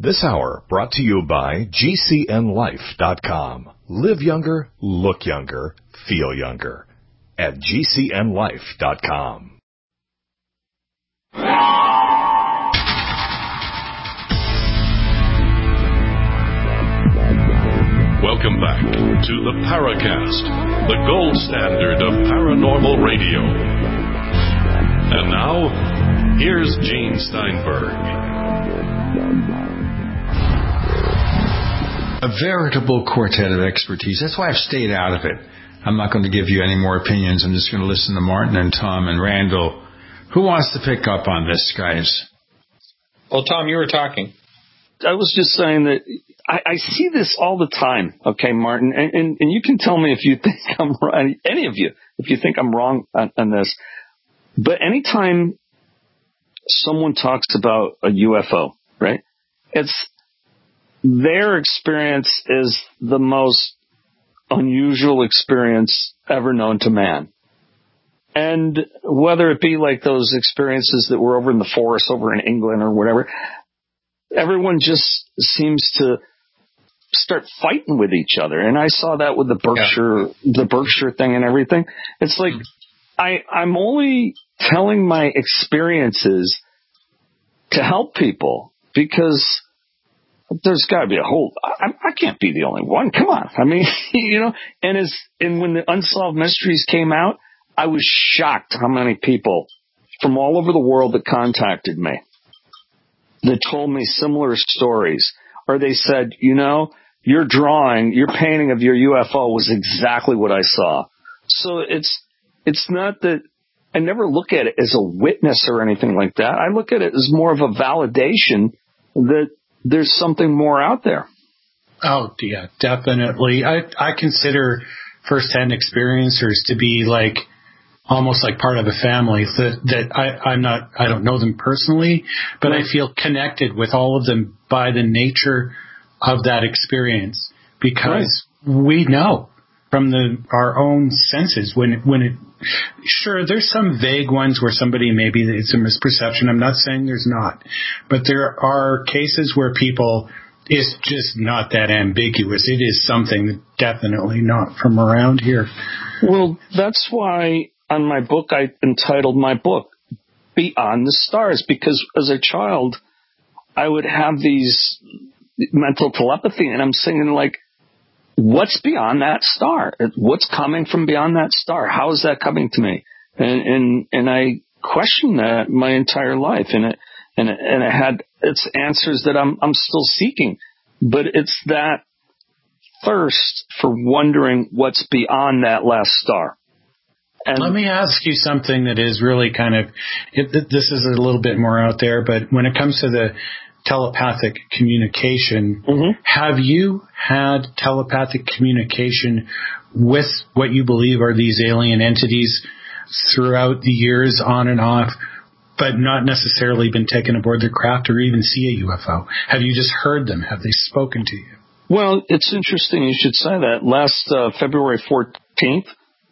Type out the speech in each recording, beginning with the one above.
This hour brought to you by GCNLife.com. Live younger, look younger, feel younger at GCNLife.com. Welcome back to the Paracast, the gold standard of paranormal radio. And now, here's Gene Steinberg. A veritable quartet of expertise. That's why I've stayed out of it. I'm not going to give you any more opinions. I'm just going to listen to Martin and Tom and Randall. Who wants to pick up on this, guys? Well, Tom, you were talking. I was just saying that I see this all the time, okay, Martin, and you can tell me if you think I'm right, any of you, if you think I'm wrong on this. But anytime someone talks about a UFO, right, it's their experience is the most unusual experience ever known to man. And whether it be like those experiences that were over in the forest over in England or whatever, everyone just seems to start fighting with each other. And I saw that with the Berkshire thing and everything. It's like I'm only telling my experiences to help people because there's got to be a whole. I can't be the only one. Come on. I mean, and when the Unsolved Mysteries came out, I was shocked how many people from all over the world that contacted me that told me similar stories, or they said, your painting of your UFO was exactly what I saw. So it's not that I never look at it as a witness or anything like that. I look at it as more of a validation that there's something more out there. Oh, yeah, definitely. I consider first-hand experiencers to be like almost like part of a family that I don't know them personally, but I feel connected with all of them by the nature of that experience because we know from our own senses when it sure, there's some vague ones where somebody maybe it's a misperception. I'm not saying there's not, but there are cases where people, it's just not that ambiguous. It is something definitely not from around here. Well, that's why on my book, I entitled my book Beyond the Stars, because as a child, I would have these mental telepathy, and I'm singing like, what's beyond that star? What's coming from beyond that star? How is that coming to me? And I questioned that my entire life, and it had its answers that I'm still seeking. But it's that thirst for wondering what's beyond that last star. And let me ask you something that is really kind of, this is a little bit more out there, but when it comes to the telepathic communication, have you had telepathic communication with what you believe are these alien entities throughout the years on and off, but not necessarily been taken aboard their craft or even see a UFO? Have you just heard them? Have they spoken to you? Well, it's interesting you should say that. Last February 14th,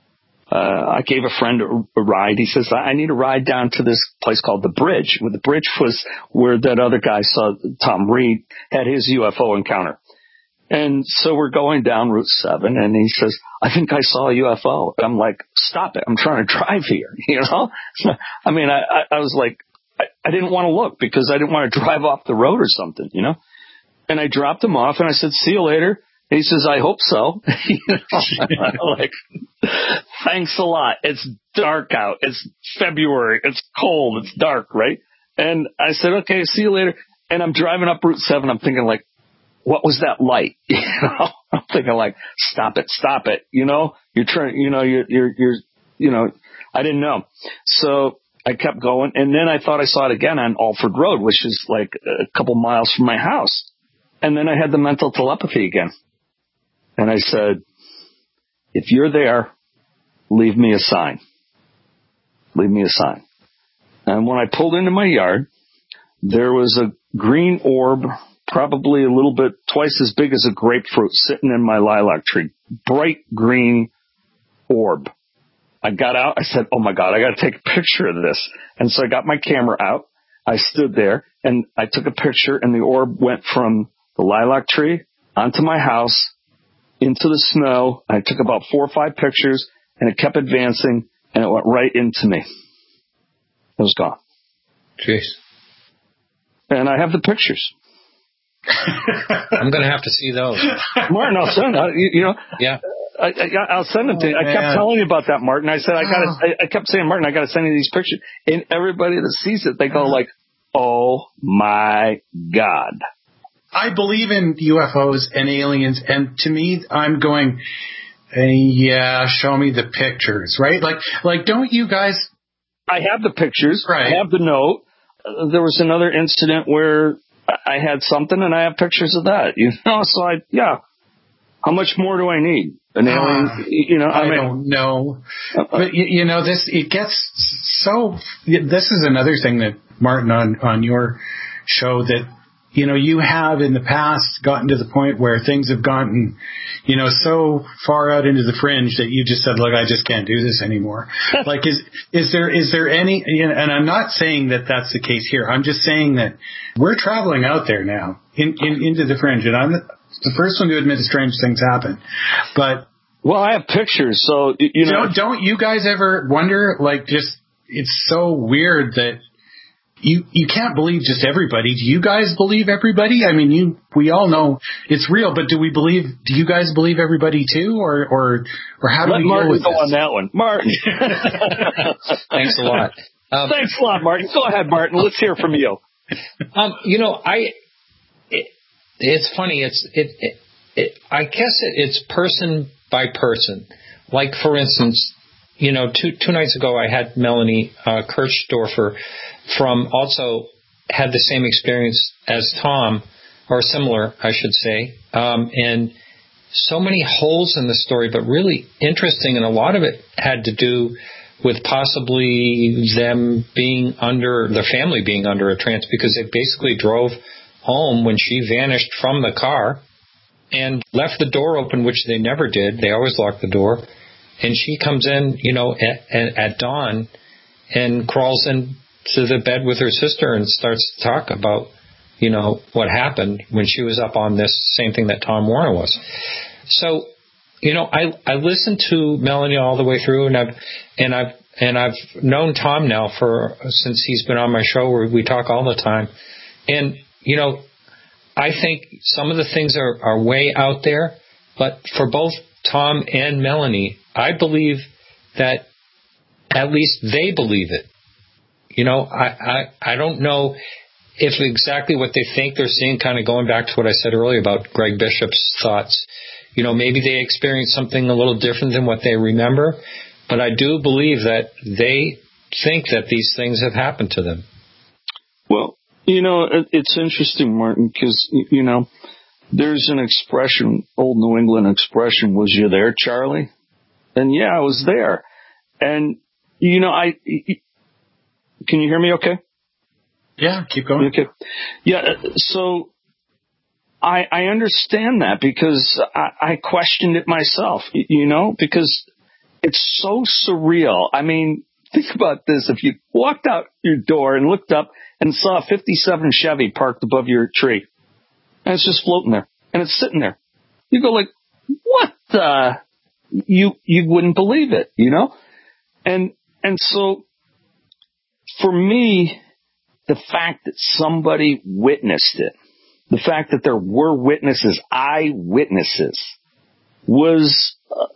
I gave a friend a ride. He says, I need a ride down to this place called The Bridge. Well, the Bridge was where that other guy saw, Tom Reed, had his UFO encounter. And so we're going down Route 7, and he says, I think I saw a UFO. And I'm like, stop it. I'm trying to drive here, I mean, I was like, I didn't want to look because I didn't want to drive off the road or something, And I dropped him off, and I said, see you later. And he says, I hope so. I'm like, thanks a lot. It's dark out. It's February. It's cold. It's dark, right? And I said, okay, see you later. And I'm driving up Route 7. I'm thinking like, what was that light? I'm thinking like, stop it. You're trying, I didn't know. So I kept going. And then I thought I saw it again on Alford Road, which is like a couple miles from my house. And then I had the mental telepathy again. And I said, if you're there, leave me a sign. Leave me a sign. And when I pulled into my yard, there was a green orb, probably a little bit twice as big as a grapefruit, sitting in my lilac tree. Bright green orb. I got out. I said, oh, my God, I got to take a picture of this. And so I got my camera out, I stood there and I took a picture, and the orb went from the lilac tree onto my house, into the snow. I took about 4 or 5 pictures, and it kept advancing, and it went right into me. It was gone. Jeez. And I have the pictures. I'm going to have to see those. Martin, I'll send them. Yeah. I'll send them to you. I kept telling you about that, Martin. I said, I kept saying, Martin, I got to send you these pictures. And everybody that sees it, they go like, oh my God. I believe in UFOs and aliens, and to me, I'm going, yeah, show me the pictures, right? Like, don't you guys? I have the pictures. Right. I have the note. There was another incident where I had something, and I have pictures of that. So how much more do I need? An alien? I don't know. But it gets so. This is another thing that Martin on your show that. You have in the past gotten to the point where things have gotten, so far out into the fringe that you just said, look, I just can't do this anymore. Like, is there any, and I'm not saying that that's the case here. I'm just saying that we're traveling out there now into the fringe, and I'm the first one to admit that strange things happen. But, well, I have pictures, so, Don't you guys ever wonder, like, just, it's so weird that, You can't believe just everybody. Do you guys believe everybody? I mean, we all know it's real, but do you guys believe everybody too? Or how do we deal with this? Let Martin go on that one. Martin. Thanks a lot. Thanks a lot, Martin. Go ahead, Martin. Let's hear from you. It's funny. I guess it's person by person. Like, for instance, two nights ago I had Melanie Kirchdorfer also had the same experience as Tom, or similar, I should say. And so many holes in the story, but really interesting, and a lot of it had to do with possibly them the family being under a trance, because they basically drove home when she vanished from the car and left the door open, which they never did. They always locked the door. And she comes in, at dawn and crawls into the bed with her sister and starts to talk about, what happened when she was up on this same thing that Tom Warner was. So, I listened to Melanie all the way through, and I've known Tom now since he's been on my show, where we talk all the time. And, I think some of the things are way out there, but for both Tom and Melanie, I believe that at least they believe it. I don't know if exactly what they think they're seeing, kind of going back to what I said earlier about Greg Bishop's thoughts. Maybe they experienced something a little different than what they remember, but I do believe that they think that these things have happened to them. Well, it's interesting, Martin, because, there's an expression, old New England expression, was you there, Charlie? And yeah, I was there. And, can you hear me okay? Yeah, keep going. Okay. Yeah, so I understand that, because I questioned it myself, because it's so surreal. I mean, think about this. If you walked out your door and looked up and saw a 57 Chevy parked above your tree, and it's just floating there, and it's sitting there, you go like, what the? You wouldn't believe it, And so, for me, the fact that somebody witnessed it, the fact that there were witnesses, eyewitnesses, was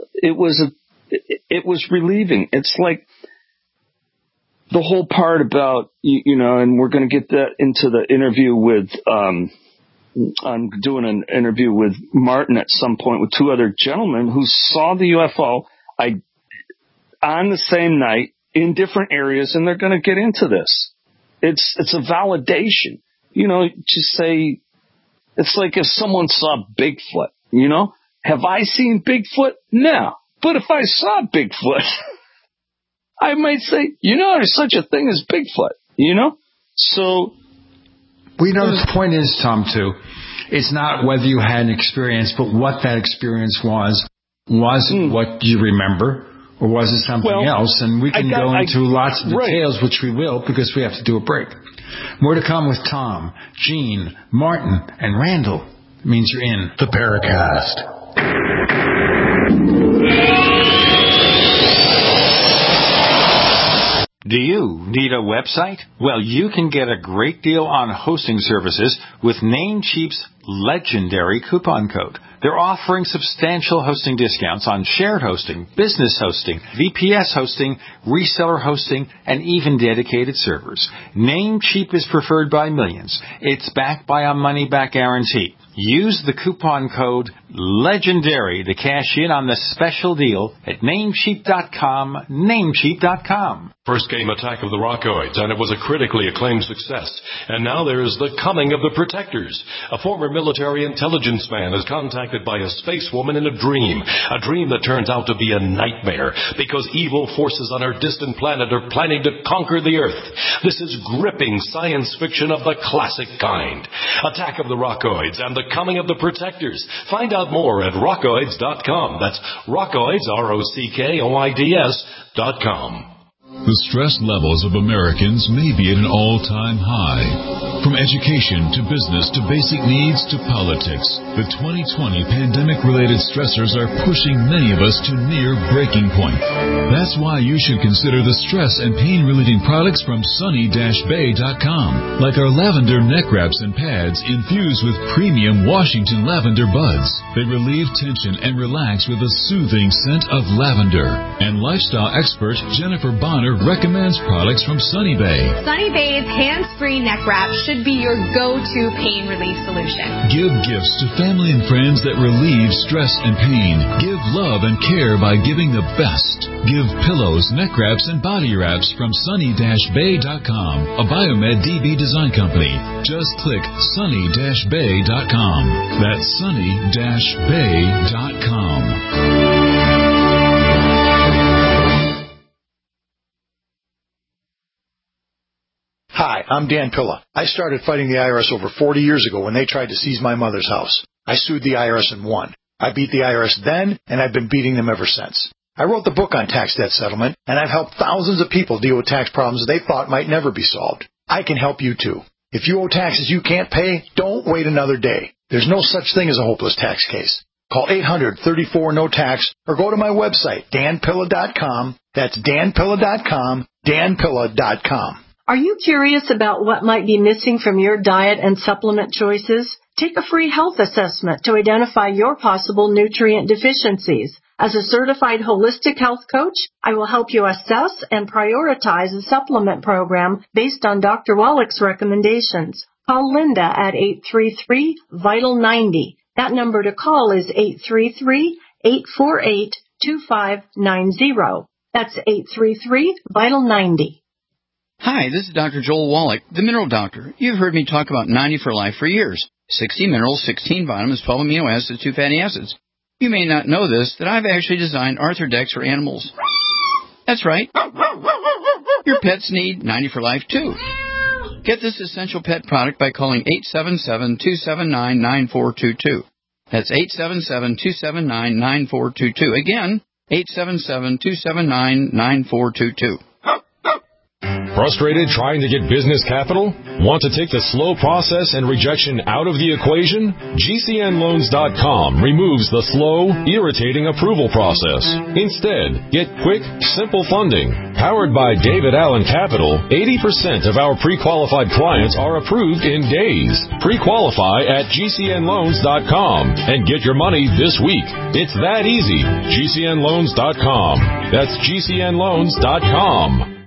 relieving. It's like the whole part about, and we're going to get that into the interview with, I'm doing an interview with Martin at some point with 2 other gentlemen who saw the UFO on the same night in different areas, and they're going to get into this. It's a validation. Just say, it's like if someone saw Bigfoot, have I seen Bigfoot? No. But if I saw Bigfoot, I might say, there's such a thing as Bigfoot, So. The point is, Tom, too, it's not whether you had an experience, but what that experience was. Was it what you remember? Or was it something else? And we can go into lots of details, which we will, because we have to do a break. More to come with Tom, Gene, Martin, and Randall. It means you're in the Paracast. Do you need a website? Well, you can get a great deal on hosting services with Namecheap's legendary coupon code. They're offering substantial hosting discounts on shared hosting, business hosting, VPS hosting, reseller hosting, and even dedicated servers. Namecheap is preferred by millions. It's backed by a money-back guarantee. Use the coupon code LEGENDARY to cash in on the special deal at Namecheap.com, Namecheap.com. First came Attack of the Rockoids, and it was a critically acclaimed success. And now there is The Coming of the Protectors. A former military intelligence man is contacted by a space woman in a dream that turns out to be a nightmare because evil forces on our distant planet are planning to conquer the Earth. This is gripping science fiction of the classic kind. Attack of the Rockoids and The Coming of the Protectors. Find out more at rockoids.com. That's Rockoids, ROCKOIDS.com. The stress levels of Americans may be at an all-time high. From education to business to basic needs to politics, the 2020 pandemic-related stressors are pushing many of us to near breaking point. That's why you should consider the stress and pain-relieving products from Sunny-Bay.com, like our lavender neck wraps and pads infused with premium Washington lavender buds. They relieve tension and relax with a soothing scent of lavender. And lifestyle expert Jennifer Bonner recommends products from Sunny Bay. Sunny Bay's hands-free neck wrap should be your go-to pain relief solution. Give gifts to family and friends that relieve stress and pain. Give love and care by giving the best. Give pillows, neck wraps, and body wraps from Sunny-Bay.com, a Biomed DB design company. Just click Sunny-Bay.com. That's Sunny-Bay.com. Hi, I'm Dan Pilla. I started fighting the IRS over 40 years ago when they tried to seize my mother's house. I sued the IRS and won. I beat the IRS then, and I've been beating them ever since. I wrote the book on tax debt settlement, and I've helped thousands of people deal with tax problems they thought might never be solved. I can help you too. If you owe taxes you can't pay, don't wait another day. There's no such thing as a hopeless tax case. Call 800-34-NO-TAX or go to my website, danpilla.com. That's danpilla.com, danpilla.com. Are you curious about what might be missing from your diet and supplement choices? Take a free health assessment to identify your possible nutrient deficiencies. As a certified holistic health coach, I will help you assess and prioritize a supplement program based on Dr. Wallach's recommendations. Call Linda at 833-VITAL-90. That number to call is 833-848-2590. That's 833-VITAL-90. Hi, this is Dr. Joel Wallach, the Mineral Doctor. You've heard me talk about 90 for Life for years. 60 minerals, 16 vitamins, 12 amino acids, 2 fatty acids. You may not know this, that I've actually designed Arthrodex for animals. That's right. Your pets need 90 for Life too. Get this essential pet product by calling 877-279-9422. That's 877-279-9422. Again, 877-279-9422. Frustrated trying to get business capital? Want to take the slow process and rejection out of the equation? GCNloans.com removes the slow, irritating approval process. Instead, get quick, simple funding. Powered by David Allen Capital, 80% of our pre-qualified clients are approved in days. Pre-qualify at GCNloans.com and get your money this week. It's that easy. GCNloans.com. That's GCNloans.com.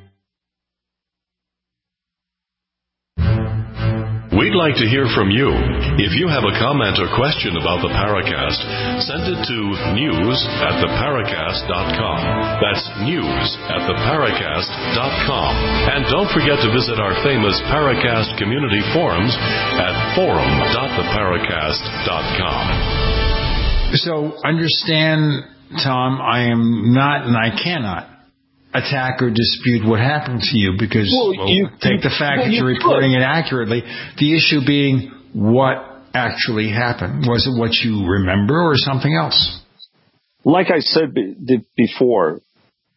We'd like to hear from you. If you have a comment or question about the Paracast, send it to news@theparacast.com. That's news@theparacast.com. And don't forget to visit our famous Paracast community forums at forum.theparacast.com. So understand, Tom, I am not and I cannot attack or dispute what happened to you because you take the fact that you're reporting it accurately. The issue being what actually happened. Was it what you remember or something else? Like I said before,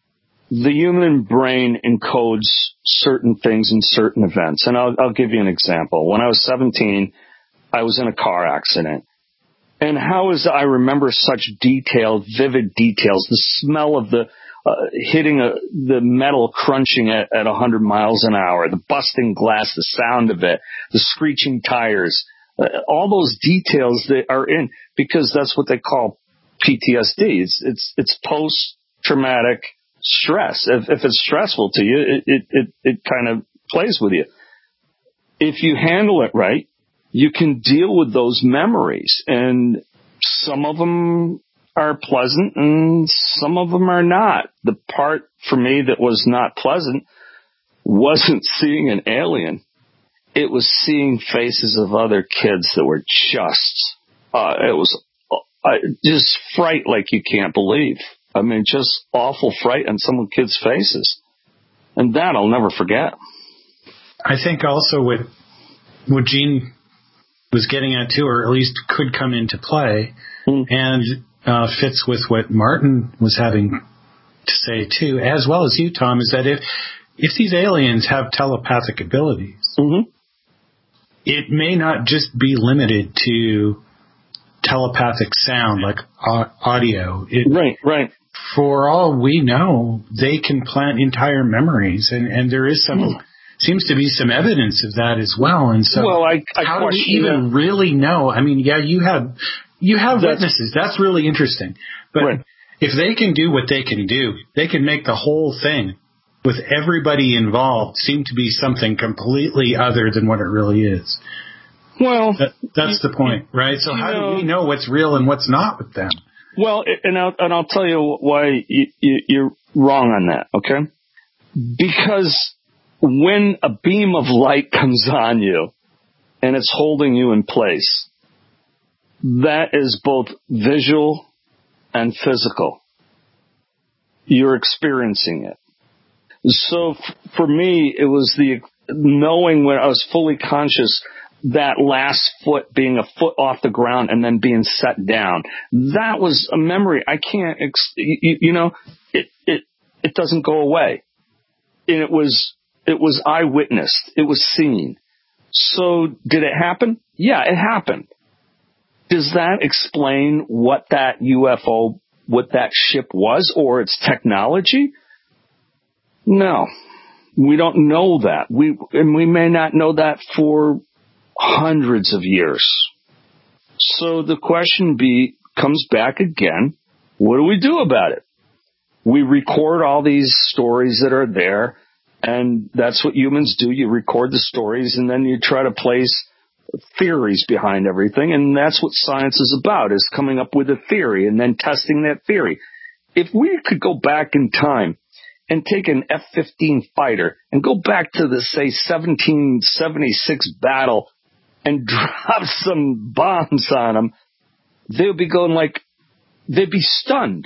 the human brain encodes certain things in certain events. And I'll give you an example. When I was 17, I was in a car accident. And how is I remember such detailed, vivid details, the smell of the hitting the metal crunching at 100 miles an hour, the busting glass, the sound of it, the screeching tires, all those details that are in, because that's what they call PTSD. It's post-traumatic stress. If it's stressful to you, it kind of plays with you. If you handle it right, you can deal with those memories, and some of them are pleasant and some of them are not. The part for me that was not pleasant wasn't seeing an alien. It was seeing faces of other kids that were just, it was just fright like you can't believe. I mean, just awful fright on some kids' faces. And that I'll never forget. I think also what Gene was getting at too, or at least could come into play, and fits with what Martin was having to say too, as well as you, Tom, is that if these aliens have telepathic abilities, it may not just be limited to telepathic sound like audio. Right. For all we know, they can plant entire memories, and there is seems to be some evidence of that as well. And so, how do we even really know? I mean, yeah, you have witnesses. That's really interesting. But if they can do what they can do, they can make the whole thing with everybody involved seem to be something completely other than what it really is. Well, that's the point, right? So how do we know what's real and what's not with them? Well, and I'll tell you why you're wrong on that, okay? Because when a beam of light comes on you and it's holding you in place, that is both visual and physical. You're experiencing it. So for me, it was the knowing when I was fully conscious, that last foot being a foot off the ground and then being set down. That was a memory. I can't, it doesn't go away. And it was eyewitnessed. It was seen. So did it happen? Yeah, it happened. Does that explain what that UFO, what that ship was, or its technology? No, we don't know that. We may not know that for hundreds of years. So the question comes back again. What do we do about it? We record all these stories that are there, and that's what humans do. You record the stories, and then you try to place theories behind everything, and that's what science is about, is coming up with a theory and then testing that theory. If we could go back in time and take an F-15 fighter and go back to the, say, 1776 battle and drop some bombs on them, they would be going they'd be stunned.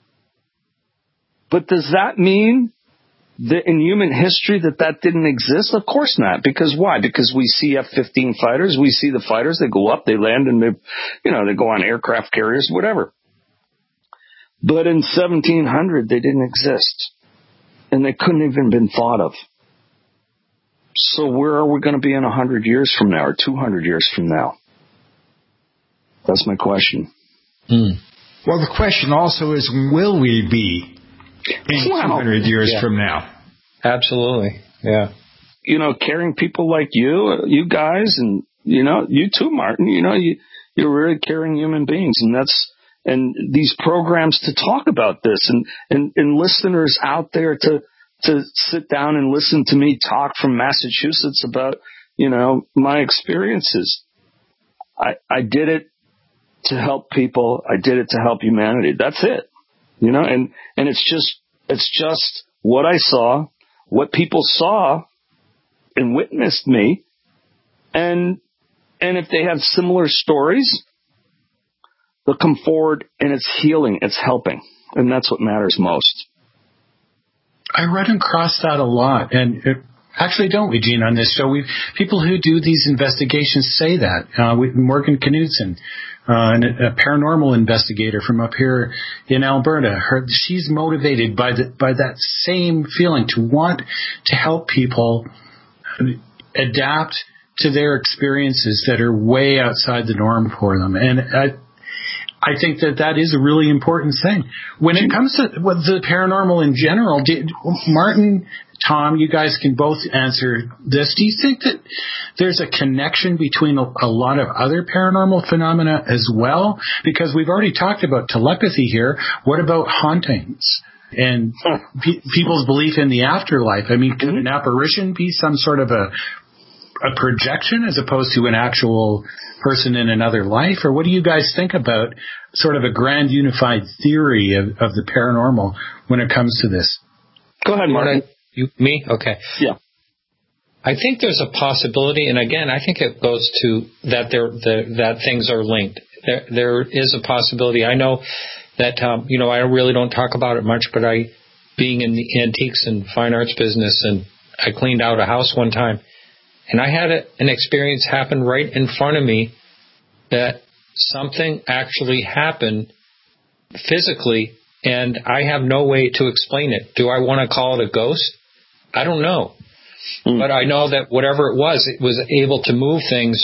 But does that mean that in human history that didn't exist? Of course not. Because why? Because we see F-15 fighters, we see the fighters, they go up, they land, and they go on aircraft carriers, whatever. But in 1700, they didn't exist. And they couldn't even been thought of. So where are we going to be in 100 years from now or 200 years from now? That's my question. Well, the question also is, will we be in 200 years from now? Absolutely. Yeah. Caring people like you guys, and, you too, Martin, you're really caring human beings. And these programs to talk about this and listeners out there to sit down and listen to me talk from Massachusetts about, my experiences. I did it to help people. I did it to help humanity. That's it. And it's just what I saw, what people saw and witnessed me. And if they have similar stories, they'll come forward, and it's healing, it's helping. And that's what matters most. I run across that a lot. And Actually, don't we, Gene, on this show? People who do these investigations say that. Morgan Knudsen, a paranormal investigator from up here in Alberta, she's motivated by that same feeling to want to help people adapt to their experiences that are way outside the norm for them. And I think that is a really important thing. When it comes to the paranormal in general, Martin, Tom, you guys can both answer this. Do you think that there's a connection between a lot of other paranormal phenomena as well? Because we've already talked about telepathy here. What about hauntings and people's belief in the afterlife? I mean, could an apparition be some sort of a projection as opposed to an actual person in another life? Or what do you guys think about sort of a grand unified theory of the paranormal when it comes to this? Go ahead, Martin. Me? Okay. Yeah. I think there's a possibility, and again, I think it goes to that things are linked. There is a possibility. I know that, I really don't talk about it much, but being in the antiques and fine arts business, and I cleaned out a house one time, and I had an experience happen right in front of me that something actually happened physically, and I have no way to explain it. Do I want to call it a ghost? I don't know. But I know that whatever it was able to move things,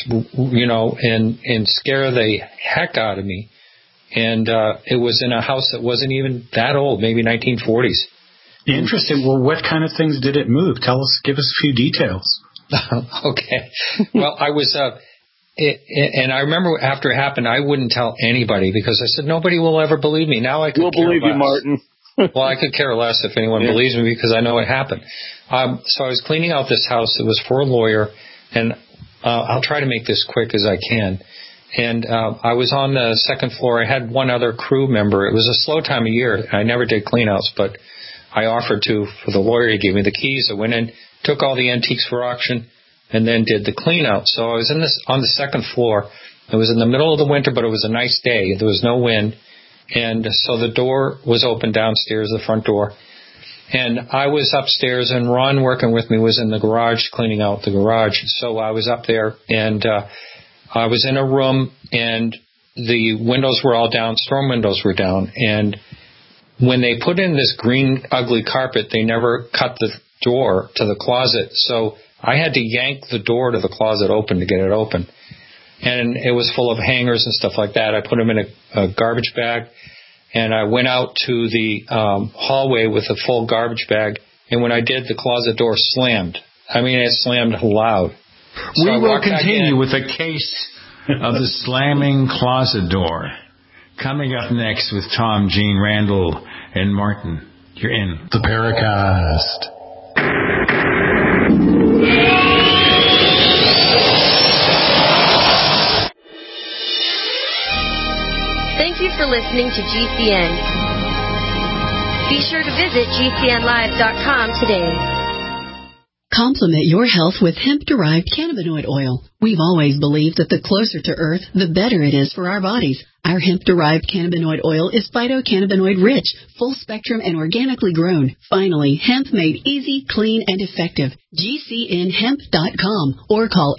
and scare the heck out of me. And it was in a house that wasn't even that old, maybe 1940s. Interesting. Well, what kind of things did it move? Give us a few details. Okay. Well, I was, and I remember after it happened, I wouldn't tell anybody because I said, nobody will ever believe me. Now I could care believe less. You, Martin. Well, I could care less if anyone believes me because I know it happened. So I was cleaning out this house. It was for a lawyer, and I'll try to make this quick as I can. And I was on the second floor. I had one other crew member. It was a slow time of year. I never did cleanouts, but I offered to for the lawyer. He gave me the keys. I went in, took all the antiques for auction, and then did the cleanout. So I was on the second floor. It was in the middle of the winter, but it was a nice day. There was no wind. And so the door was open downstairs, the front door. And I was upstairs, and Ron working with me was in the garage cleaning out the garage. So I was up there, and I was in a room, and the windows were all down, storm windows were down. And when they put in this green, ugly carpet, they never cut the door to the closet. So I had to yank the door to the closet open to get it open. And it was full of hangers and stuff like that. I put them in a garbage bag, and I went out to the hallway with a full garbage bag, and when I did, the closet door slammed. I mean, it slammed loud. So we will continue with a case of the slamming closet door. Coming up next with Tom, Gene, Randall, and Martin. You're in the Paracast. Thank you for listening to GCN. Be sure to visit GCNlive.com today. Complement your health with hemp-derived cannabinoid oil. We've always believed that the closer to Earth, the better it is for our bodies. Our hemp-derived cannabinoid oil is phytocannabinoid rich, full-spectrum, and organically grown. Finally, hemp made easy, clean, and effective. GCNhemp.com or call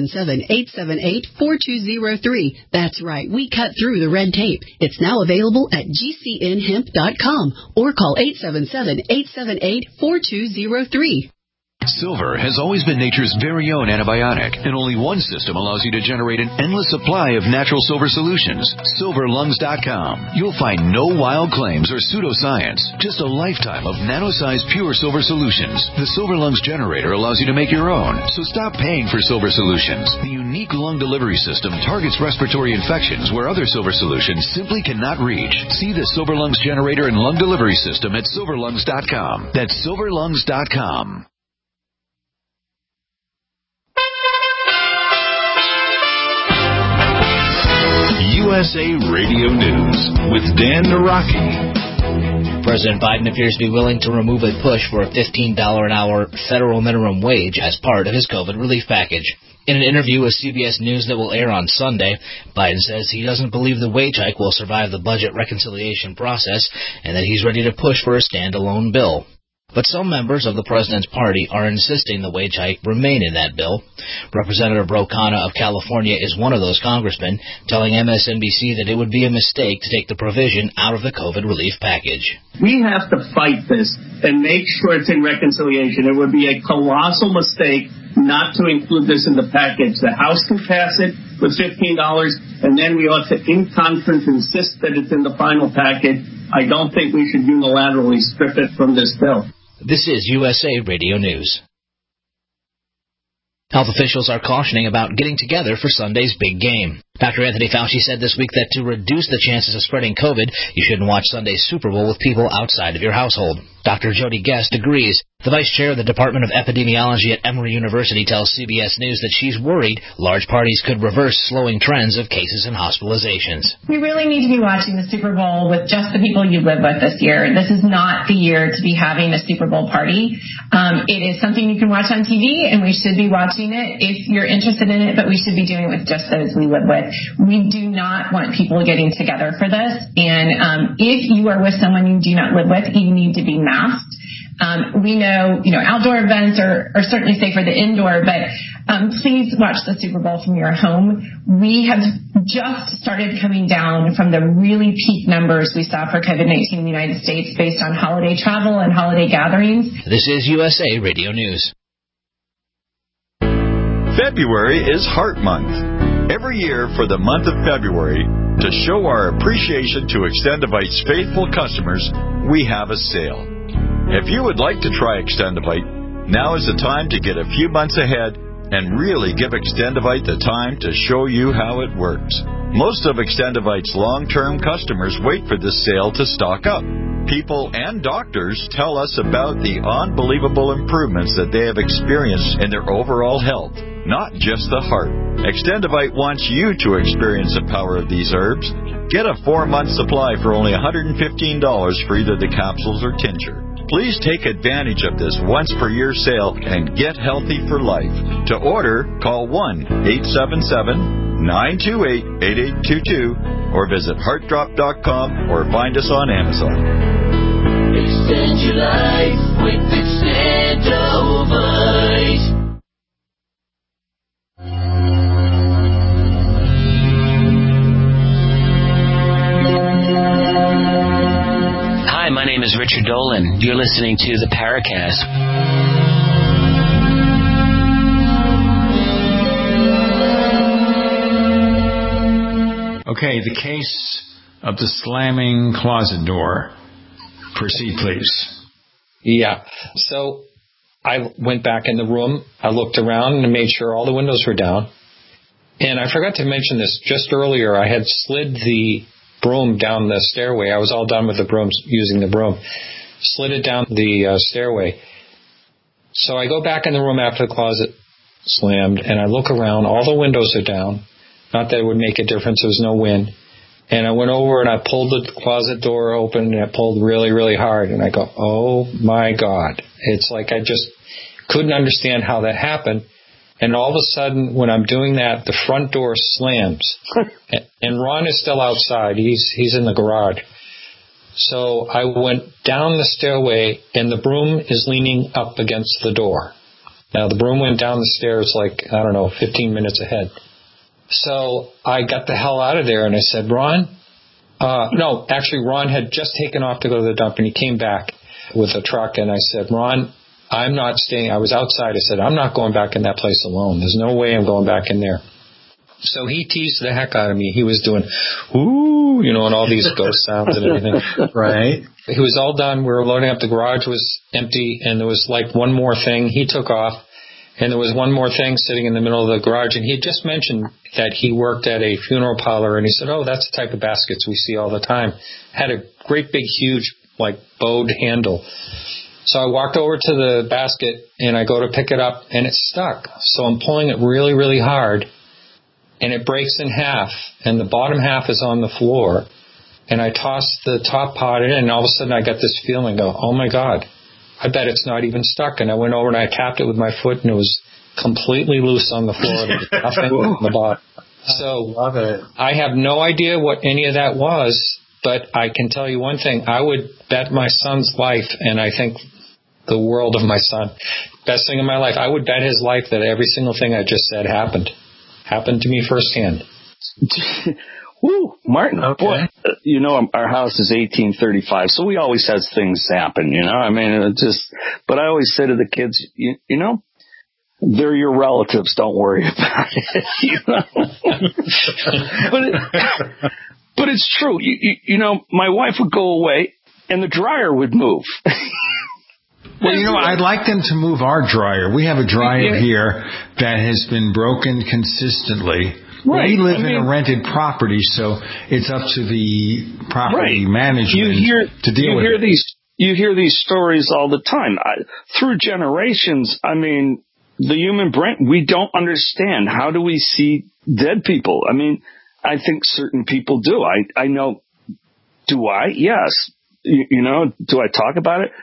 877-878-4203. That's right, we cut through the red tape. It's now available at GCNhemp.com or call 877-878-4203. Silver has always been nature's very own antibiotic, and only one system allows you to generate an endless supply of natural silver solutions. SilverLungs.com. You'll find no wild claims or pseudoscience, just a lifetime of nano-sized pure silver solutions. The Silver Lungs generator allows you to make your own, so stop paying for silver solutions. The unique lung delivery system targets respiratory infections where other silver solutions simply cannot reach. See the Silver Lungs generator and lung delivery system at SilverLungs.com. That's SilverLungs.com. USA Radio News with Dan Naraki. President Biden appears to be willing to remove a push for a $15 an hour federal minimum wage as part of his COVID relief package. In an interview with CBS News that will air on Sunday, Biden says he doesn't believe the wage hike will survive the budget reconciliation process and that he's ready to push for a standalone bill. But some members of the president's party are insisting the wage hike remain in that bill. Representative Ro Khanna of California is one of those congressmen, telling MSNBC that it would be a mistake to take the provision out of the COVID relief package. We have to fight this and make sure it's in reconciliation. It would be a colossal mistake not to include this in the package. The House can pass it with $15, and then we ought to, in conference, insist that it's in the final package. I don't think we should unilaterally strip it from this bill. This is USA Radio News. Health officials are cautioning about getting together for Sunday's big game. Dr. Anthony Fauci said this week that to reduce the chances of spreading COVID, you shouldn't watch Sunday's Super Bowl with people outside of your household. Dr. Jody Guest agrees. The vice chair of the Department of Epidemiology at Emory University tells CBS News that she's worried large parties could reverse slowing trends of cases and hospitalizations. We really need to be watching the Super Bowl with just the people you live with this year. This is not the year to be having a Super Bowl party. It is something you can watch on TV, and we should be watching it if you're interested in it, but we should be doing it with just those we live with. We do not want people getting together for this, and if you are with someone you do not live with, you need to be masked. We know, outdoor events are certainly safer than indoor, but please watch the Super Bowl from your home. We have just started coming down from the really peak numbers we saw for COVID-19 in the United States based on holiday travel and holiday gatherings. This is USA Radio News. February is Heart Month. Every year for the month of February, to show our appreciation to Extendivite's faithful customers, we have a sale. If you would like to try Extendivite, now is the time to get a few months ahead and really give Extendivite the time to show you how it works. Most of Extendivite's long-term customers wait for this sale to stock up. People and doctors tell us about the unbelievable improvements that they have experienced in their overall health, not just the heart. Extendivite wants you to experience the power of these herbs. Get a 4-month supply for only $115 for either the capsules or tincture. Please take advantage of this once-per-year sale and get healthy for life. To order, call 1-877-928-8822 or visit heartdrop.com or find us on Amazon. Extend your life with Extendivite. Hi, my name is Richard Dolan. You're listening to the Paracast. Okay, the case of the slamming closet door. Proceed, please. Yeah. So I went back in the room. I looked around and made sure all the windows were down. And I forgot to mention this just earlier. I had slid the broom down the stairway. I was all done with the broom, using the broom. Slid it down the stairway. So I go back in the room after the closet slammed, and I look around. All the windows are down. Not that it would make a difference. There was no wind. And I went over and I pulled the closet door open, and I pulled really, really hard. And I go, oh, my God. It's like I just couldn't understand how that happened. And all of a sudden, when I'm doing that, the front door slams. And Ron is still outside. He's in the garage. So I went down the stairway, and the broom is leaning up against the door. Now, the broom went down the stairs 15 minutes ahead. So I got the hell out of there, and I said, Ron? Ron had just taken off to go to the dump, and he came back with a truck, and I said, Ron, I'm not staying. I was outside. I said, I'm not going back in that place alone. There's no way I'm going back in there. So he teased the heck out of me. He was doing, ooh, and all these ghost sounds and everything. Right. He was all done. We were loading up. The garage was empty, and there was one more thing. He took off, and there was one more thing sitting in the middle of the garage, and he had just mentioned that he worked at a funeral parlor, and he said, oh, that's the type of baskets we see all the time. Had a great big, huge, bowed handle. So I walked over to the basket, and I go to pick it up, and it's stuck. So I'm pulling it really, really hard, and it breaks in half, and the bottom half is on the floor. And I toss the top part in, and all of a sudden I got this feeling, oh, my God, I bet it's not even stuck. And I went over and I tapped it with my foot, and it was completely loose on the floor. There was nothing on the bottom. So love it. I have no idea what any of that was, but I can tell you one thing. I would bet my son's life, and I think the world of my son. Best thing in my life. I would bet his life that every single thing I just said happened to me firsthand. Woo, Martin, boy, our house is 1835, so we always have things happen, I mean, but I always say to the kids, they're your relatives, don't worry about it, But it's true. My wife would go away and the dryer would move. Well, I'd like them to move our dryer. We have a dryer here that has been broken consistently. Right. We live in a rented property, so it's up to the property management to deal with it. You hear these stories all the time. Through generations, I mean, the human brain, we don't understand. How do we see dead people? I mean, I think certain people do. I know. Do I? Yes. Do I talk about it?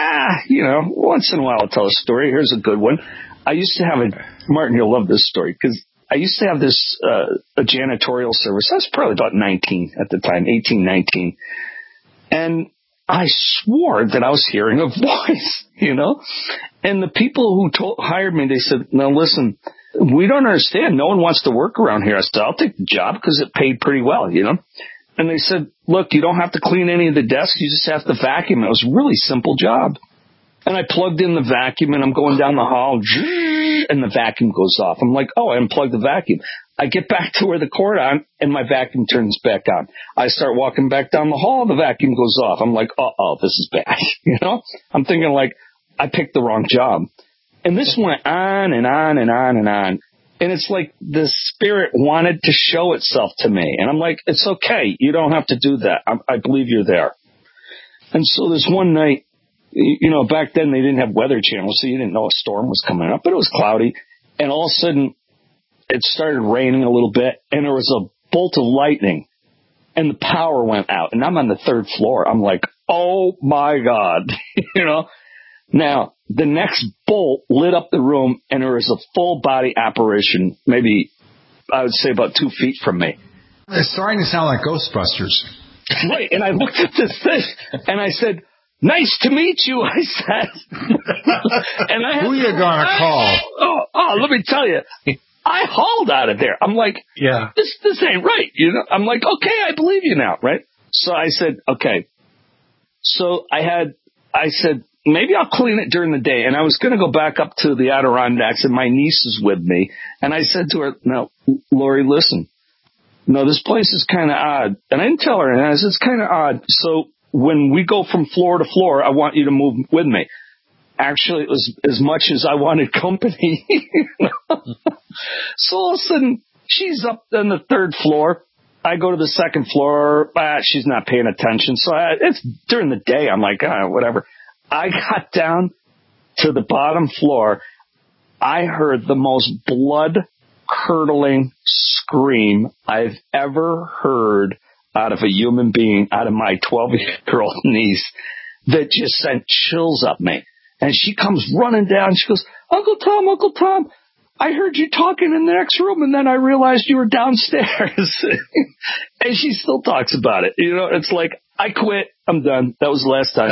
Once in a while I'll tell a story. Here's a good one. I used to have Martin, you'll love this story, because I used to have this, a janitorial service. I was probably about 19 at the time, 18, 19. And I swore that I was hearing a voice, And the people who hired me, they said, now listen, we don't understand. No one wants to work around here. I said, I'll take the job because it paid pretty well, And they said, look, you don't have to clean any of the desks. You just have to vacuum. It was a really simple job. And I plugged in the vacuum, and I'm going down the hall, and the vacuum goes off. I'm like, I unplugged the vacuum. I get back to where the cord on, and my vacuum turns back on. I start walking back down the hall, the vacuum goes off. I'm like, this is bad. I'm thinking like, I picked the wrong job. And this went on and on and on and on. And it's like the spirit wanted to show itself to me. And I'm like, it's okay. You don't have to do that. I believe you're there. And so this one night, back then they didn't have weather channels, so you didn't know a storm was coming up, but it was cloudy. And all of a sudden it started raining a little bit, and there was a bolt of lightning, and the power went out. And I'm on the 3rd floor. I'm like, oh my God, Now, the next bolt lit up the room, and there was a full body apparition, maybe I would say about 2 feet from me. It's starting to sound like Ghostbusters. Right, and I looked at this thing, and I said, nice to meet you, I said. And who you gonna call? Let me tell you, I hauled out of there. I'm like, this ain't right. I'm like, okay, I believe you now, right? So I said, okay. So I said, maybe I'll clean it during the day. And I was going to go back up to the Adirondacks, and my niece is with me. And I said to her, no, Lori, listen. No, this place is kind of odd. And I didn't tell her, and I said, it's kind of odd. So when we go from floor to floor, I want you to move with me. Actually, it was as much as I wanted company. So all of a sudden, she's up on the 3rd floor. I go to the 2nd floor. She's not paying attention. So it's during the day. I'm like, whatever. I got down to the bottom floor. I heard the most blood-curdling scream I've ever heard out of a human being, out of my 12-year-old niece, that just sent chills up me. And she comes running down. She goes, Uncle Tom, I heard you talking in the next room, and then I realized you were downstairs. And she still talks about it. It's like, I quit. I'm done. That was the last time.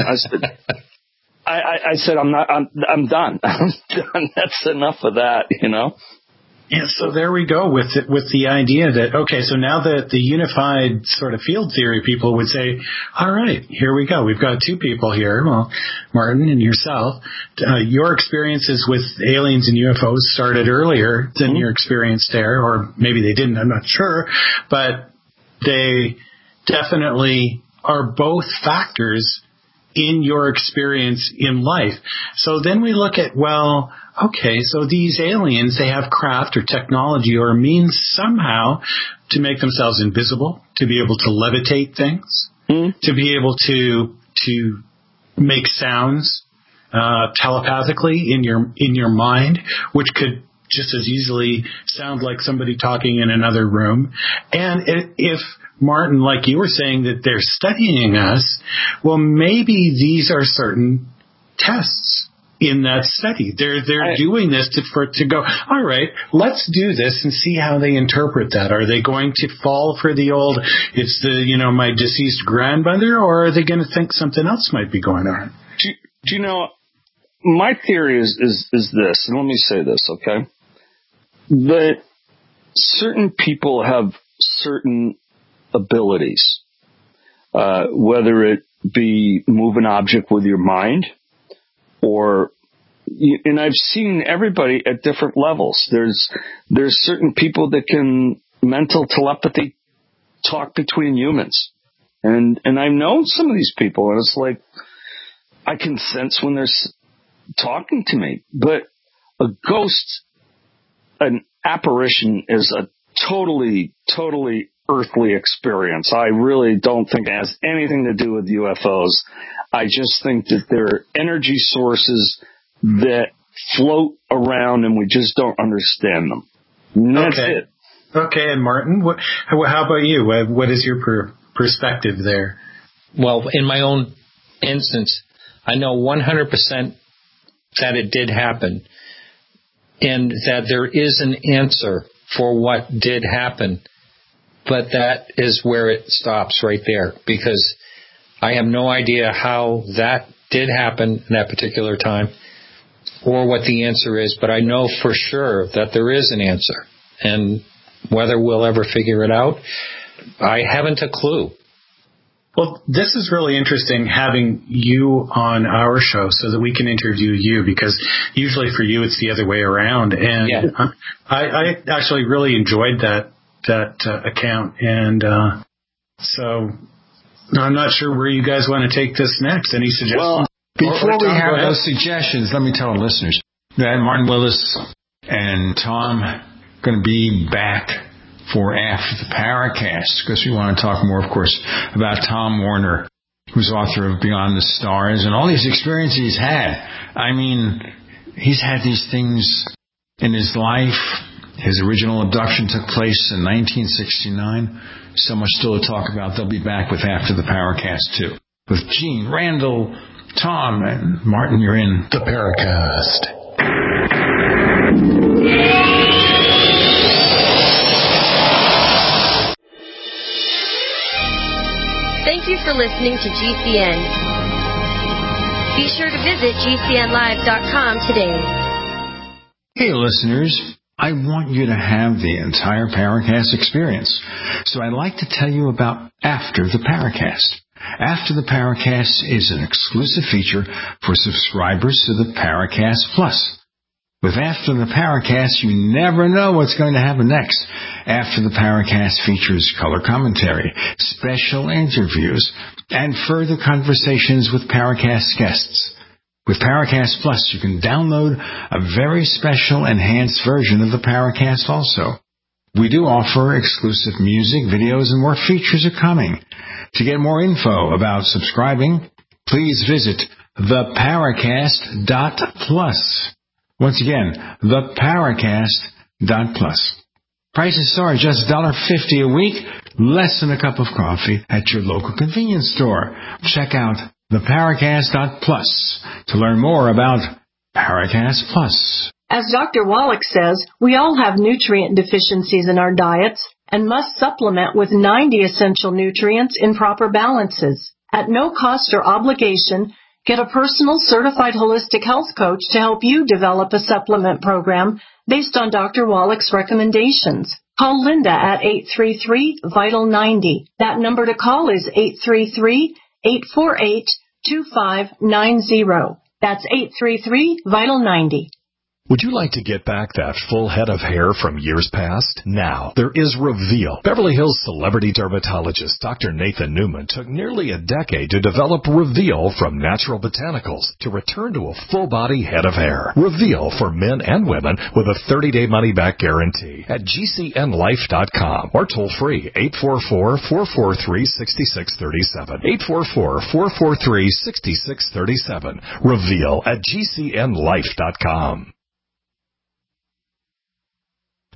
I said, I'm done. I'm done. That's enough of that, Yeah, so there we go with the idea that, okay, so now that the unified sort of field theory people would say, all right, here we go. We've got 2 people here. Well, Martin and yourself, your experiences with aliens and UFOs started earlier than your experience there, or maybe they didn't, I'm not sure, but they definitely are both factors in your experience in life. So then we look at, well, okay, so these aliens, they have craft or technology or means somehow to make themselves invisible, to be able to levitate things, to be able to make sounds telepathically in your mind, which could just as easily sound like somebody talking in another room. And if Martin, like you were saying, that they're studying us, well, maybe these are certain tests in that study. They're doing this to go, all right, let's do this and see how they interpret that. Are they going to fall for the old, it's my deceased grandmother, or are they going to think something else might be going on? Do you know, my theory is this, and let me say this, okay? That certain people have certain abilities, whether it be move an object with your mind, or, and I've seen everybody at different levels. There's certain people that can mental telepathy talk between humans. And I've known some of these people, and it's like, I can sense when they're talking to me. But a ghost, an apparition, is a totally earthly experience. I really don't think it has anything to do with UFOs. I just think that they're energy sources that float around and we just don't understand them. And that's it. Okay, and Martin, how about you? What is your perspective there? Well, in my own instance, I know 100% that it did happen, and that there is an answer for what did happen, but that is where it stops right there, because I have no idea how that did happen in that particular time or what the answer is, but I know for sure that there is an answer, and whether we'll ever figure it out, I haven't a clue. Well, this is really interesting having you on our show so that we can interview you, because usually for you it's the other way around. And yeah. I actually really enjoyed that account. And so I'm not sure where you guys want to take this next. Any suggestions? Well, before we have those suggestions, let me tell our listeners that Martin Willis and Tom going to be back for After the Paracast, because we want to talk more, of course, about Tom Warner, who's author of Beyond the Stars, and all these experiences he's had. I mean, he's had these things in his life. His original abduction took place in 1969. So much still to talk about. They'll be back with After the Paracast, too. With Gene, Randall, Tom, and Martin, you're in the Paracast. Thank you for listening to GCN. Be sure to visit GCNlive.com today. Hey, listeners. I want you to have the entire Paracast experience. So I'd like to tell you about After the Paracast. After the Paracast is an exclusive feature for subscribers to the Paracast Plus. With After the Paracast, you never know what's going to happen next. After the Paracast features color commentary, special interviews, and further conversations with Paracast guests. With Paracast Plus, you can download a very special enhanced version of the Paracast also. We do offer exclusive music, videos, and more features are coming. To get more info about subscribing, please visit theparacast.plus. Once again, theparacast.plus. Prices are just $1.50 a week, less than a cup of coffee at your local convenience store. Check out theparacast.plus to learn more about Paracast Plus. As Dr. Wallach says, we all have nutrient deficiencies in our diets and must supplement with 90 essential nutrients in proper balances. At no cost or obligation, get a personal certified holistic health coach to help you develop a supplement program based on Dr. Wallach's recommendations. Call Linda at 833-VITAL-90. That number to call is 833-848-2590. That's 833-VITAL-90. Would you like to get back that full head of hair from years past? Now, there is Reveal. Beverly Hills celebrity dermatologist Dr. Nathan Newman took nearly a decade to develop Reveal from natural botanicals to return to a full-body head of hair. Reveal for men and women with a 30-day money-back guarantee at GCNlife.com or toll-free 844-443-6637. 844-443-6637. Reveal at GCNlife.com.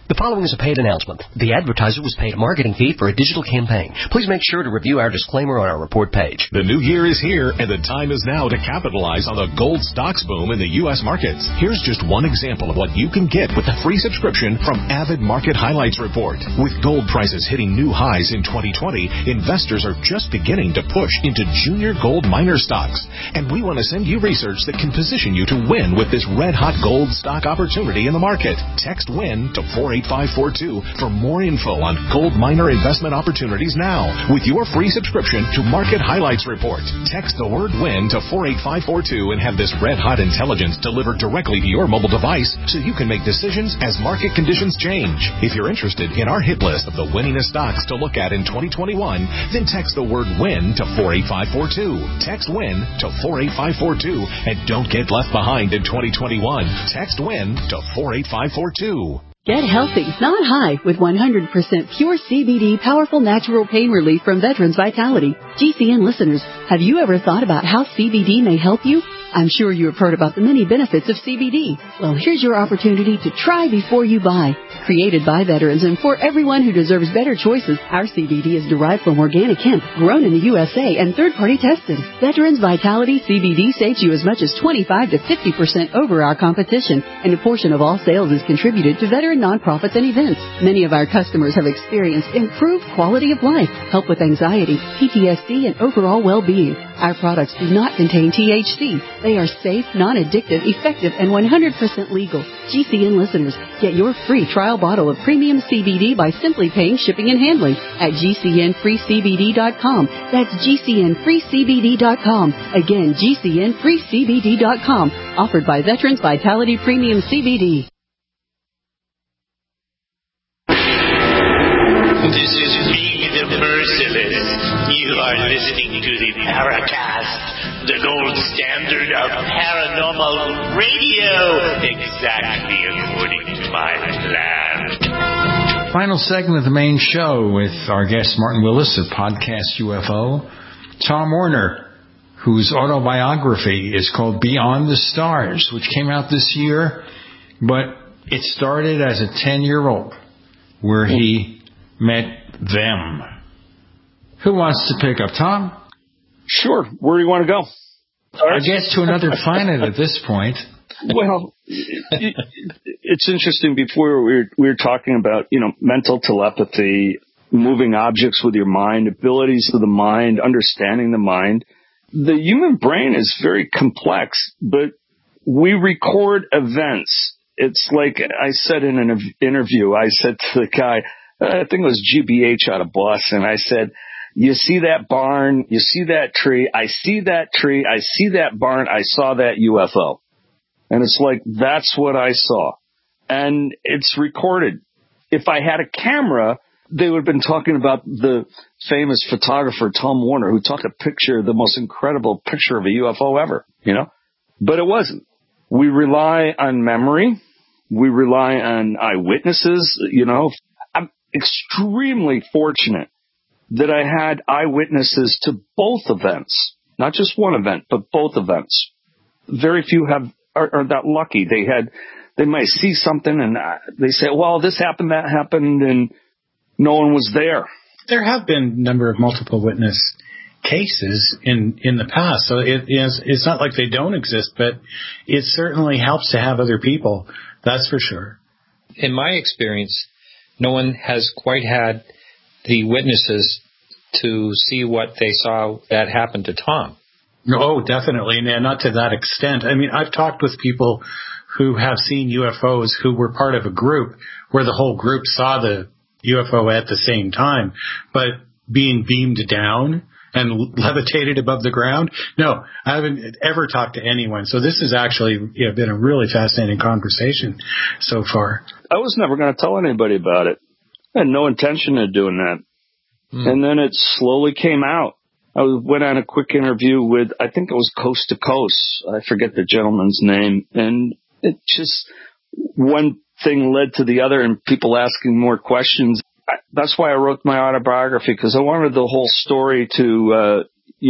The following is a paid announcement. The advertiser was paid a marketing fee for a digital campaign. Please make sure to review our disclaimer on our report page. The new year is here, and the time is now to capitalize on the gold stocks boom in the U.S. markets. Here's just one example of what you can get with a free subscription from Avid Market Highlights Report. With gold prices hitting new highs in 2020, investors are just beginning to push into junior gold miner stocks. And we want to send you research that can position you to win with this red-hot gold stock opportunity in the market. Text WIN to 48542 for more info on gold miner investment opportunities now with your free subscription to Market Highlights Report. Text the word WIN to 48542 and have this red-hot intelligence delivered directly to your mobile device so you can make decisions as market conditions change. If you're interested in our hit list of the winningest stocks to look at in 2021, then text the word WIN to 48542. Text WIN to 48542 and don't get left behind in 2021. Text WIN to 48542. Get healthy, not high, with 100% pure CBD powerful natural pain relief from Veterans Vitality. GCN listeners, have you ever thought about how CBD may help you? I'm sure you have heard about the many benefits of CBD. Well, here's your opportunity to try before you buy. Created by veterans and for everyone who deserves better choices, our CBD is derived from organic hemp, grown in the USA, and third-party tested. Veterans Vitality CBD saves you as much as 25 to 50% over our competition, and a portion of all sales is contributed to veteran nonprofits and events. Many of our customers have experienced improved quality of life, help with anxiety, PTSD, and overall well-being. Our products do not contain THC. They are safe, non-addictive, effective, and 100% legal. GCN listeners, get your free trial bottle of premium CBD by simply paying shipping and handling at GCNFreeCBD.com. That's GCNFreeCBD.com. Again, GCNFreeCBD.com. Offered by Veterans Vitality Premium CBD. This is Big the Merciless. You are listening to the Paracast, the gold standard of paranormal radio, exactly according to my plan. Final segment of the main show with our guest Martin Willis of Podcast UFO, Tom Werner, whose autobiography is called Beyond the Stars, which came out this year, but it started as a 10-year-old where he met them. Who wants to pick up? Tom? Sure. Where do you want to go? I guess to another planet at this point. Well, it's interesting. Before we were talking about, mental telepathy, moving objects with your mind, abilities of the mind, understanding the mind. The human brain is very complex, but we record events. It's like I said in an interview, I said to the guy, I think it was GBH out of Boston, I said, you see that barn, you see that tree, I see that tree, I see that barn, I saw that UFO. And it's like, that's what I saw. And it's recorded. If I had a camera, they would have been talking about the famous photographer Tom Werner, who took a picture, the most incredible picture of a UFO ever, But it wasn't. We rely on memory. We rely on eyewitnesses, I'm extremely fortunate that I had eyewitnesses to both events, not just one event, but both events. Very few are that lucky. They might see something and they say, well, this happened, that happened, and no one was there. There have been a number of multiple witness cases in the past, so it's not like they don't exist, but it certainly helps to have other people. That's for sure. In my experience, no one has quite had the witnesses to see what they saw that happened to Tom. Oh, definitely. And not to that extent. I mean, I've talked with people who have seen UFOs who were part of a group where the whole group saw the UFO at the same time, but being beamed down and levitated above the ground. No, I haven't ever talked to anyone. So this has actually been a really fascinating conversation so far. I was never going to tell anybody about it. I had no intention of doing that. And then it slowly came out. I went on a quick interview with, I think it was Coast to Coast. I forget the gentleman's name. And it just, one thing led to the other and people asking more questions. That's why I wrote my autobiography, because I wanted the whole story to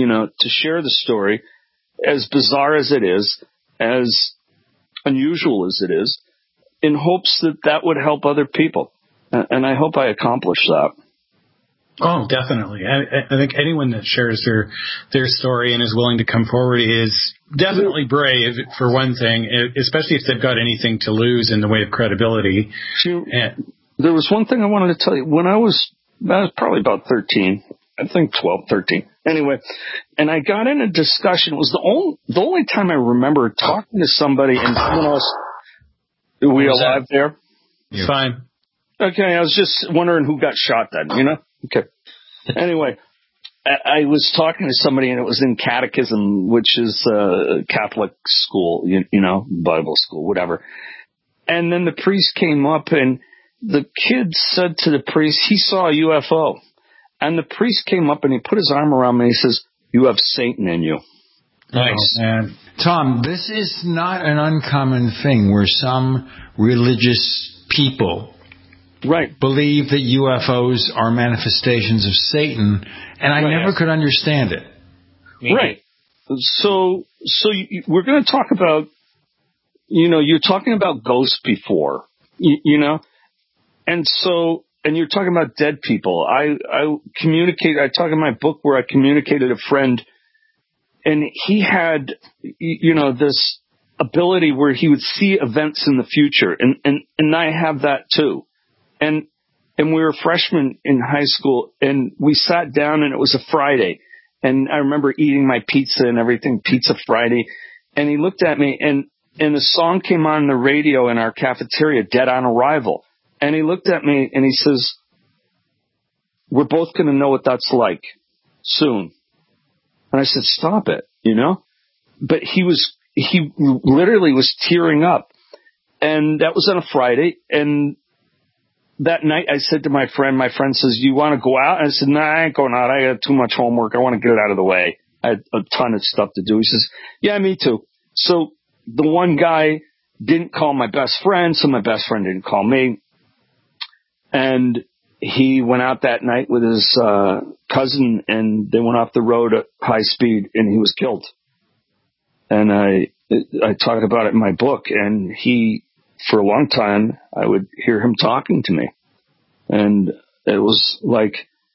share the story, as bizarre as it is, as unusual as it is, in hopes that would help other people. And I hope I accomplish that. Oh, definitely. I think anyone that shares their story and is willing to come forward is definitely brave, for one thing, especially if they've got anything to lose in the way of credibility. There was one thing I wanted to tell you. When I was probably about 13, I think 12, 13. Anyway, and I got in a discussion. It was the only time I remember talking to somebody and someone else. Are we alive there? Yeah. Fine. Okay, I was just wondering who got shot then, you know? Okay. Anyway, I was talking to somebody, and it was in catechism, which is Catholic school, you know, Bible school, whatever. And then the priest came up, and the kid said to the priest, he saw a UFO. And the priest came up, and he put his arm around me, and he says, "You have Satan in you." Nice. Oh, Tom, this is not an uncommon thing where some religious people believe that UFOs are manifestations of Satan, and I never could understand it. Right. So we're going to talk about, you know, you're talking about ghosts before, you know, and you're talking about dead people. I talk in my book where I communicated a friend, and he had, you know, this ability where he would see events in the future, and I have that too. And we were freshmen in high school, and we sat down, and it was a Friday, and I remember eating my pizza and everything, Pizza Friday, and he looked at me, and the song came on the radio in our cafeteria, Dead on Arrival, and he looked at me, and he says, "We're both going to know what that's like soon." And I said, "Stop it," you know? But he literally was tearing up, and that was on a Friday, and that night, I said to my friend says, "You want to go out?" And I said, "Nah, I ain't going out. I got too much homework. I want to get it out of the way. I had a ton of stuff to do." He says, "Yeah, me too." So the one guy didn't call my best friend, so my best friend didn't call me. And he went out that night with his cousin, and they went off the road at high speed, and he was killed. And I talk about it in my book, and for a long time, I would hear him talking to me. And it was like,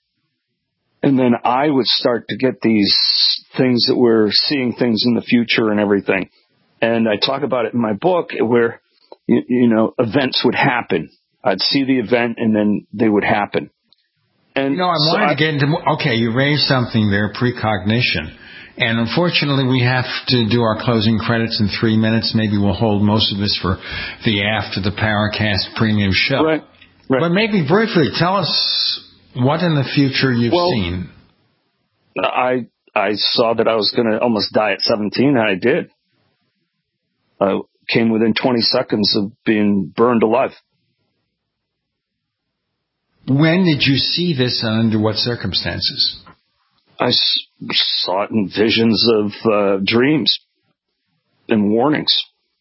and then I would start to get these things that we're seeing things in the future and everything. And I talk about it in my book where, you know, events would happen. I'd see the event, and then they would happen. And I wanted to get into, okay, you raised something there, precognition. And unfortunately, we have to do our closing credits in 3 minutes. Maybe we'll hold most of this for the after the Paracast premium show. Right. But maybe briefly, tell us what in the future you've seen. I saw that I was going to almost die at 17, and I did. I came within 20 seconds of being burned alive. When did you see this, and under what circumstances? I saw it in visions of dreams and warnings.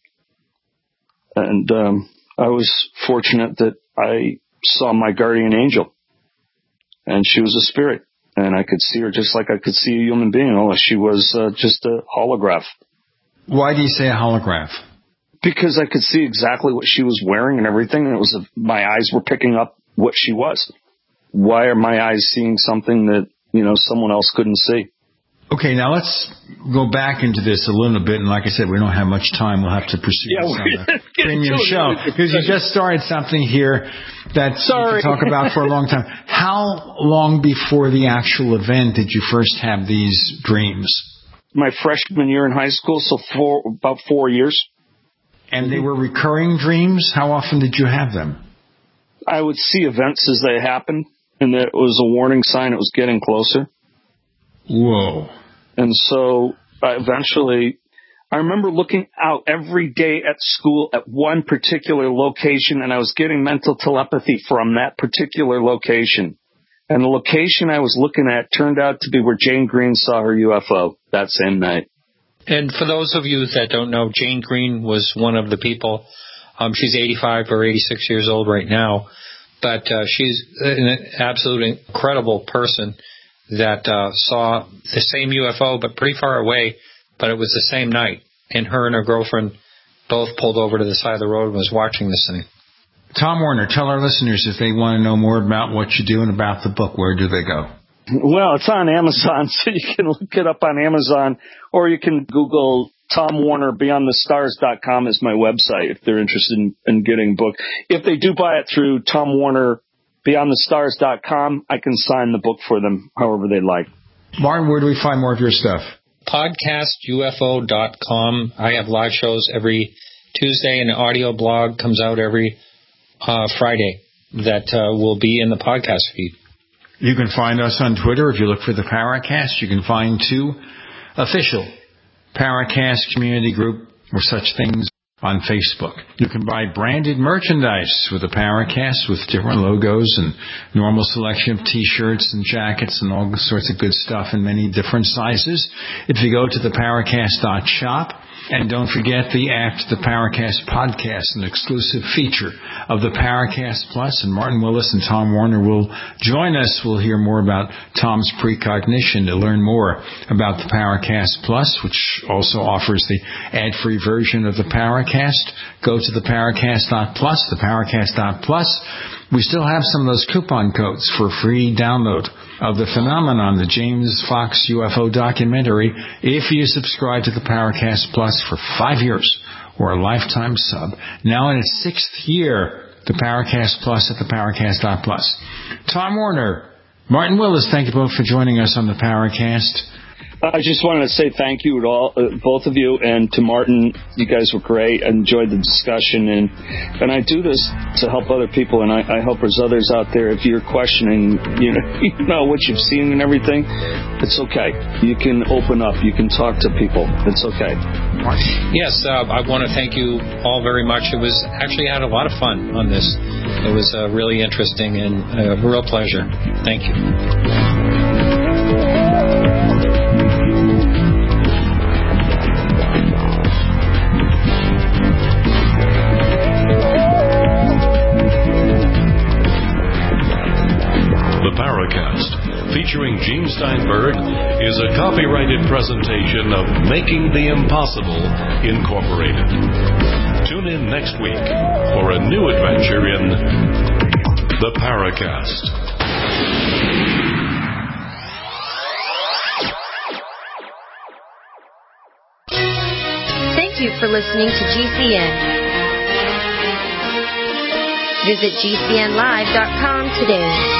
And I was fortunate that I saw my guardian angel. And she was a spirit. And I could see her just like I could see a human being, unless she was just a holograph. Why do you say a holograph? Because I could see exactly what she was wearing and everything. And it was my eyes were picking up what she was. Why are my eyes seeing something that, you know, someone else couldn't see? Okay, now let's go back into this a little bit. And like I said, we don't have much time. We'll have to pursue this on the premium show. Because you just started something here that you can talk about for a long time. How long before the actual event did you first have these dreams? My freshman year in high school, so about 4 years. And they were recurring dreams? How often did you have them? I would see events as they happened, and it was a warning sign it was getting closer. Whoa. And so eventually, I remember looking out every day at school at one particular location, and I was getting mental telepathy from that particular location. And the location I was looking at turned out to be where Jane Green saw her UFO that same night. And for those of you that don't know, Jane Green was one of the people. She's 85 or 86 years old right now, but she's an absolute incredible person that saw the same UFO, but pretty far away, but it was the same night. And her and her girlfriend both pulled over to the side of the road and was watching this thing. Tom Werner, tell our listeners if they want to know more about what you do and about the book, where do they go? Well, it's on Amazon, so you can look it up on Amazon, or you can Google Tom Werner. BeyondTheStars.com is my website if they're interested in getting a book. If they do buy it through Tom Werner, BeyondTheStars.com, I can sign the book for them however they like. Martin, where do we find more of your stuff? PodcastUFO.com. I have live shows every Tuesday, and an audio blog comes out every Friday that will be in the podcast feed. You can find us on Twitter. If you look for the Paracast, you can find 2 official Paracast community group or such things on Facebook. You can buy branded merchandise with the Paracast with different logos and normal selection of T-shirts and jackets and all sorts of good stuff in many different sizes. If you go to the Paracast.shop, and don't forget the After the Paracast podcast, an exclusive feature of the Paracast Plus. And Martin Willis and Tom Werner will join us. We'll hear more about Tom's precognition to learn more about the Paracast Plus, which also offers the ad-free version of the Paracast. Go to the Paracast.plus, the Paracast.plus. We still have some of those coupon codes for free download of the phenomenon, the James Fox UFO documentary, if you subscribe to the Paracast Plus for 5 years or a lifetime sub. Now in its 6th year, the Paracast Plus at the Paracast.plus. Tom Werner, Martin Willis, thank you both for joining us on the Paracast. I just wanted to say thank you to all, both of you, and to Martin. You guys were great. I enjoyed the discussion, and I do this to help other people, and I hope there's others out there. If you're questioning, you know what you've seen and everything, it's okay. You can open up. You can talk to people. It's okay. Yes, I want to thank you all very much. It was actually, I had a lot of fun on this. It was really interesting and a real pleasure. Thank you. Featuring Gene Steinberg is a copyrighted presentation of Making the Impossible Incorporated. Tune in next week for a new adventure in the Paracast. Thank you for listening to GCN. Visit GCNlive.com today.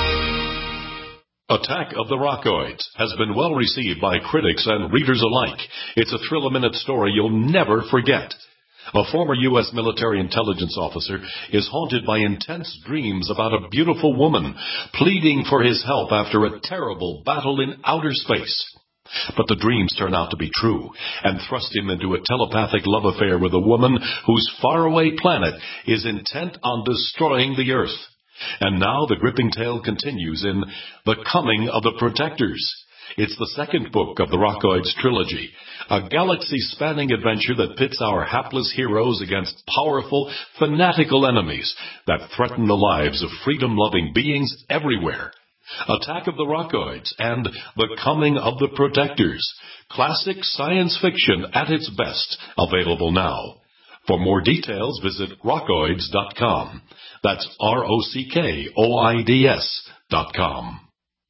Attack of the Rockoids has been well received by critics and readers alike. It's a thrill-a-minute story you'll never forget. A former U.S. military intelligence officer is haunted by intense dreams about a beautiful woman pleading for his help after a terrible battle in outer space. But the dreams turn out to be true and thrust him into a telepathic love affair with a woman whose faraway planet is intent on destroying the Earth. And now the gripping tale continues in The Coming of the Protectors. It's the second book of the Rockoids trilogy, a galaxy-spanning adventure that pits our hapless heroes against powerful, fanatical enemies that threaten the lives of freedom-loving beings everywhere. Attack of the Rockoids and The Coming of the Protectors. Classic science fiction at its best, available now. For more details, visit rockoids.com. That's ROCKOIDS.com.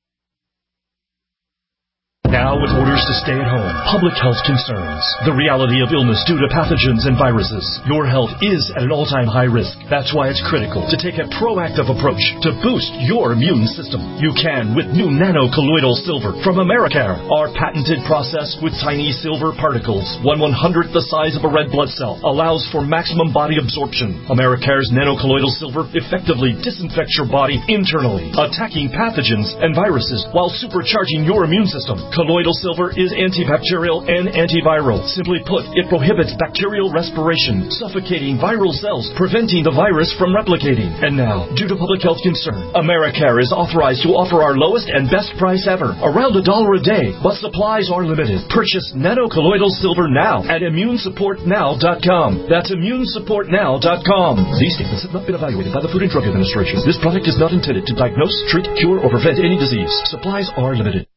Now, with orders to stay at home, public health concerns, the reality of illness due to pathogens and viruses, your health is at an all-time high risk. That's why it's critical to take a proactive approach to boost your immune system. You can with new nano-colloidal silver from Americare. Our patented process with tiny silver particles, 1/100th the size of a red blood cell, allows for maximum body absorption. Americare's nano-colloidal silver effectively disinfects your body internally, attacking pathogens and viruses while supercharging your immune system. Colloidal silver is antibacterial and antiviral. Simply put, it prohibits bacterial respiration, suffocating viral cells, preventing the virus from replicating. And now, due to public health concern, Americare is authorized to offer our lowest and best price ever, around $1 a day, but supplies are limited. Purchase nano-colloidal silver now at ImmuneSupportNow.com. That's ImmuneSupportNow.com. These statements have not been evaluated by the Food and Drug Administration. This product is not intended to diagnose, treat, cure, or prevent any disease. Supplies are limited.